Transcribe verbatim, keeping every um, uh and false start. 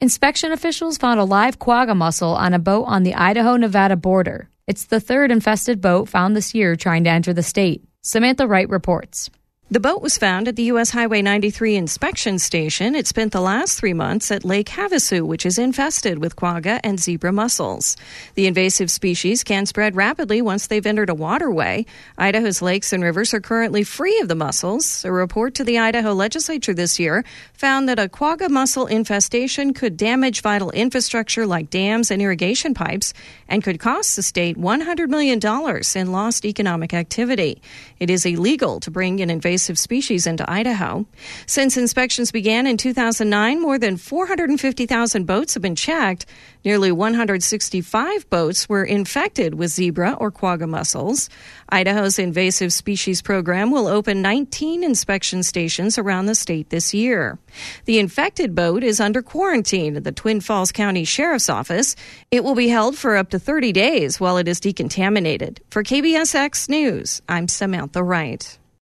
Inspection officials found a live quagga mussel on a boat on the Idaho-Nevada border. It's the third infested boat found this year trying to enter the state. Samantha Wright reports. The boat was found at the U S Highway ninety-three inspection station. It spent the last three months at Lake Havasu, which is infested with quagga and zebra mussels. The invasive species can spread rapidly once they've entered a waterway. Idaho's lakes and rivers are currently free of the mussels. A report to the Idaho legislature this year found that a quagga mussel infestation could damage vital infrastructure like dams and irrigation pipes and could cost the state one hundred million dollars in lost economic activity. It is illegal to bring an invasive species into Idaho. Since inspections began in two thousand nine, more than four hundred fifty thousand boats have been checked. Nearly one hundred sixty-five boats were infected with zebra or quagga mussels. Idaho's invasive species program will open nineteen inspection stations around the state this year. The infected boat is under quarantine at the Twin Falls County Sheriff's Office. It will be held for up to thirty days while it is decontaminated. For K B S X News, I'm Samantha Wright.